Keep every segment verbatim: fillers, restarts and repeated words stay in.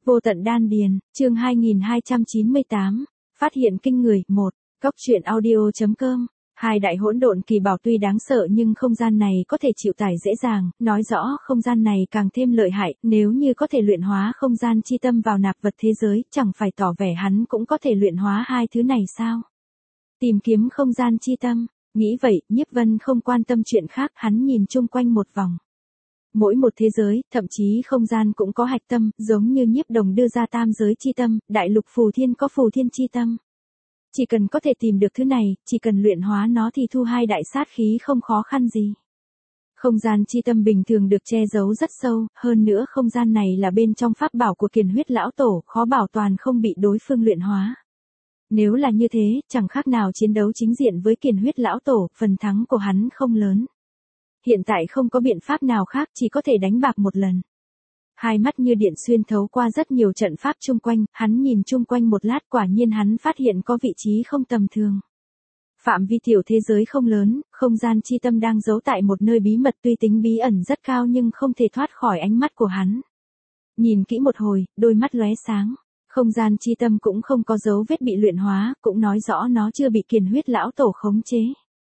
Vô tận đan điền, chương hai nghìn hai trăm chín mươi tám, phát hiện kinh người, một, Cóc truyện audio.com. Hai đại hỗn độn kỳ bảo tuy đáng sợ nhưng không gian này có thể chịu tải dễ dàng, nói rõ không gian này càng thêm lợi hại, nếu như có thể luyện hóa không gian chi tâm vào nạp vật thế giới, chẳng phải tỏ vẻ hắn cũng có thể luyện hóa hai thứ này sao? Tìm kiếm không gian chi tâm, nghĩ vậy, Nhiếp Vân không quan tâm chuyện khác, hắn nhìn chung quanh một vòng. Mỗi một thế giới, thậm chí không gian cũng có hạch tâm, giống như Nhiếp Đồng đưa ra tam giới chi tâm, đại lục phù thiên có phù thiên chi tâm. Chỉ cần có thể tìm được thứ này, chỉ cần luyện hóa nó thì thu hai đại sát khí không khó khăn gì. Không gian chi tâm bình thường được che giấu rất sâu, hơn nữa không gian này là bên trong pháp bảo của Kiền Huyết Lão Tổ, khó bảo toàn không bị đối phương luyện hóa. Nếu là như thế, chẳng khác nào chiến đấu chính diện với Kiền Huyết Lão Tổ, phần thắng của hắn không lớn. Hiện tại không có biện pháp nào khác, chỉ có thể đánh bạc một lần. Hai mắt như điện xuyên thấu qua rất nhiều trận pháp chung quanh, hắn nhìn chung quanh một lát, quả nhiên hắn phát hiện có vị trí không tầm thường. Phạm vi tiểu thế giới không lớn, không gian chi tâm đang giấu tại một nơi bí mật, tuy tính bí ẩn rất cao nhưng không thể thoát khỏi ánh mắt của hắn. Nhìn kỹ một hồi, đôi mắt lóe sáng. Không gian chi tâm cũng không có dấu vết bị luyện hóa, cũng nói rõ nó chưa bị Kiền Huyết Lão Tổ khống chế.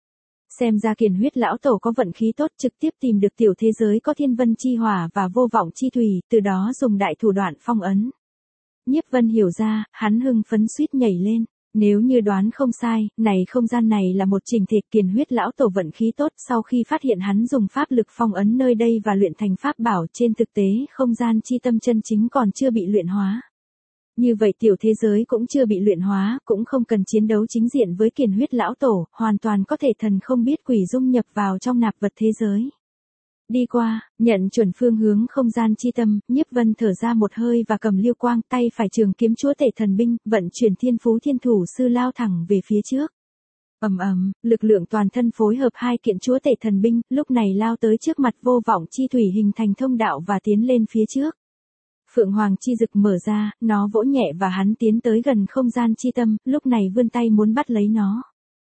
Xem ra Kiền Huyết Lão Tổ có vận khí tốt, trực tiếp tìm được tiểu thế giới có thiên vân chi hỏa và vô vọng chi thủy, từ đó dùng đại thủ đoạn phong ấn. Nhiếp Vân hiểu ra, hắn hưng phấn suýt nhảy lên. Nếu như đoán không sai, này không gian này là một trình thể. Kiền Huyết Lão Tổ vận khí tốt, sau khi phát hiện hắn dùng pháp lực phong ấn nơi đây và luyện thành pháp bảo, trên thực tế không gian chi tâm chân chính còn chưa bị luyện hóa. Như vậy tiểu thế giới cũng chưa bị luyện hóa, cũng không cần chiến đấu chính diện với Kiền Huyết Lão Tổ, hoàn toàn có thể thần không biết quỷ dung nhập vào trong nạp vật thế giới. Đi qua, nhận chuẩn phương hướng không gian chi tâm, Nhiếp Vân thở ra một hơi và cầm liêu quang, tay phải trường kiếm chúa tể thần binh, vận chuyển thiên phú thiên thủ sư lao thẳng về phía trước. Ầm ầm, lực lượng toàn thân phối hợp hai kiện chúa tể thần binh, lúc này lao tới trước mặt vô vọng chi thủy hình thành thông đạo và tiến lên phía trước. Phượng Hoàng chi dực mở ra, nó vỗ nhẹ và hắn tiến tới gần không gian chi tâm, lúc này vươn tay muốn bắt lấy nó.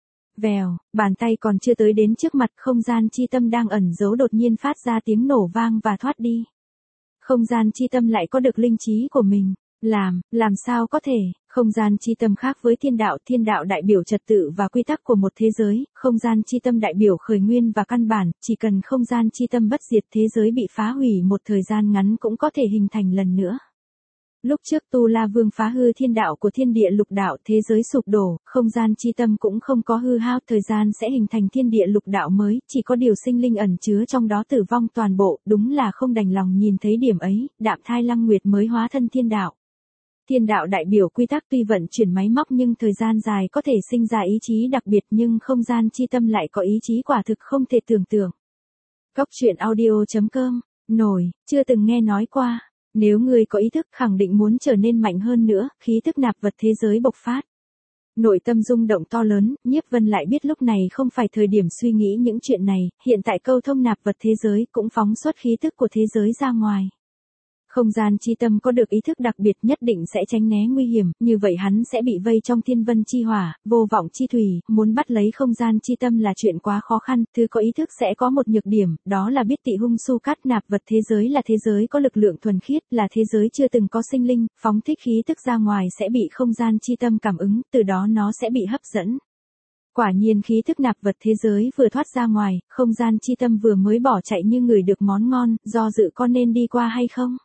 Vèo, bàn tay còn chưa tới đến trước mặt, không gian chi tâm đang ẩn giấu đột nhiên phát ra tiếng nổ vang và thoát đi. Không gian chi tâm lại có được linh trí của mình. Làm, làm sao có thể, không gian chi tâm khác với thiên đạo, thiên đạo đại biểu trật tự và quy tắc của một thế giới, không gian chi tâm đại biểu khởi nguyên và căn bản, chỉ cần không gian chi tâm bất diệt thế giới bị phá hủy một thời gian ngắn cũng có thể hình thành lần nữa. Lúc trước Tu La Vương phá hư thiên đạo của thiên địa lục đạo, thế giới sụp đổ, không gian chi tâm cũng không có hư hao, thời gian sẽ hình thành thiên địa lục đạo mới, chỉ có điều sinh linh ẩn chứa trong đó tử vong toàn bộ, đúng là không đành lòng nhìn thấy điểm ấy, Đạm Thai Lăng Nguyệt mới hóa thân thiên đạo. Thiên đạo đại biểu quy tắc tuy vận chuyển máy móc nhưng thời gian dài có thể sinh ra ý chí đặc biệt, nhưng không gian chi tâm lại có ý chí quả thực không thể tưởng tượng. Cóc truyện audio.com, nổi, chưa từng nghe nói qua. Nếu người có ý thức khẳng định muốn trở nên mạnh hơn nữa, khí tức nạp vật thế giới bộc phát. Nội tâm rung động to lớn, Nhiếp Vân lại biết lúc này không phải thời điểm suy nghĩ những chuyện này, hiện tại câu thông nạp vật thế giới cũng phóng xuất khí tức của thế giới ra ngoài. Không gian chi tâm có được ý thức đặc biệt, nhất định sẽ tránh né nguy hiểm, như vậy hắn sẽ bị vây trong thiên vân chi hỏa, vô vọng chi thủy, muốn bắt lấy không gian chi tâm là chuyện quá khó khăn, thứ có ý thức sẽ có một nhược điểm, đó là biết tị hung su cát. Nạp vật thế giới là thế giới có lực lượng thuần khiết, là thế giới chưa từng có sinh linh, phóng thích khí tức ra ngoài sẽ bị không gian chi tâm cảm ứng, từ đó nó sẽ bị hấp dẫn. Quả nhiên khí thức nạp vật thế giới vừa thoát ra ngoài, không gian chi tâm vừa mới bỏ chạy như người được món ngon, do dự có nên đi qua hay không.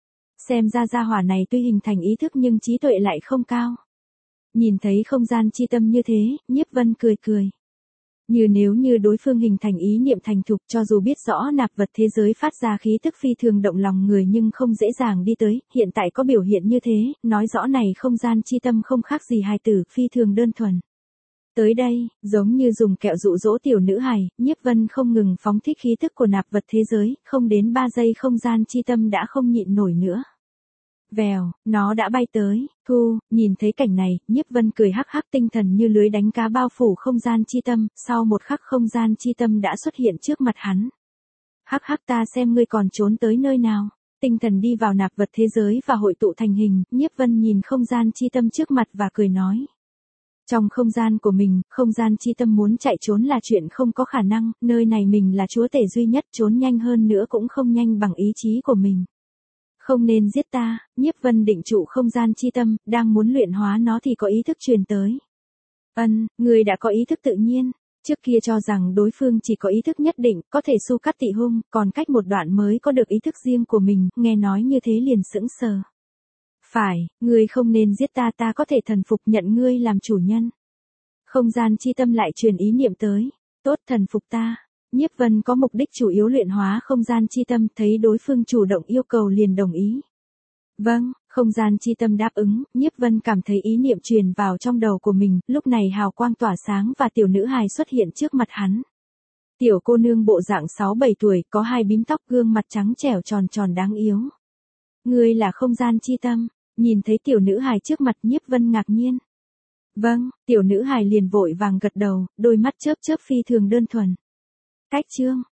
Xem ra gia hỏa này tuy hình thành ý thức nhưng trí tuệ lại không cao. Nhìn thấy không gian chi tâm như thế, Nhiếp Vân cười cười. Như nếu như đối phương hình thành ý niệm thành thục, cho dù biết rõ nạp vật thế giới phát ra khí tức phi thường động lòng người nhưng không dễ dàng đi tới, hiện tại có biểu hiện như thế, nói rõ này không gian chi tâm không khác gì hài tử, phi thường đơn thuần. Tới đây, giống như dùng kẹo dụ dỗ tiểu nữ hài, Nhiếp Vân không ngừng phóng thích khí tức của nạp vật thế giới, không đến ba giây không gian chi tâm đã không nhịn nổi nữa. Vèo, nó đã bay tới, thu, nhìn thấy cảnh này, Nhiếp Vân cười hắc hắc, tinh thần như lưới đánh cá bao phủ không gian chi tâm, sau một khắc không gian chi tâm đã xuất hiện trước mặt hắn. Hắc hắc, ta xem ngươi còn trốn tới nơi nào. Tinh thần đi vào nạp vật thế giới và hội tụ thành hình, Nhiếp Vân nhìn không gian chi tâm trước mặt và cười nói. Trong không gian của mình, không gian chi tâm muốn chạy trốn là chuyện không có khả năng, nơi này mình là chúa tể duy nhất, trốn nhanh hơn nữa cũng không nhanh bằng ý chí của mình. Không nên giết ta, Nhiếp Vân định trụ không gian chi tâm, đang muốn luyện hóa nó thì có ý thức truyền tới. Ân, người đã có ý thức tự nhiên. Trước kia cho rằng đối phương chỉ có ý thức nhất định, có thể su cắt tị hung, còn cách một đoạn mới có được ý thức riêng của mình, nghe nói như thế liền sững sờ. Phải, ngươi không nên giết ta, ta có thể thần phục nhận ngươi làm chủ nhân. Không gian chi tâm lại truyền ý niệm tới. Tốt, thần phục ta. Nhiếp Vân có mục đích chủ yếu luyện hóa không gian chi tâm, thấy đối phương chủ động yêu cầu liền đồng ý. Vâng, không gian chi tâm đáp ứng, Nhiếp Vân cảm thấy ý niệm truyền vào trong đầu của mình, lúc này hào quang tỏa sáng và tiểu nữ hài xuất hiện trước mặt hắn. Tiểu cô nương bộ dạng sáu bảy tuổi, có hai bím tóc, gương mặt trắng trẻo tròn tròn đáng yêu. Ngươi là không gian chi tâm, nhìn thấy tiểu nữ hài trước mặt Nhiếp Vân ngạc nhiên. Vâng, tiểu nữ hài liền vội vàng gật đầu, đôi mắt chớp chớp phi thường đơn thuần. Cách chương,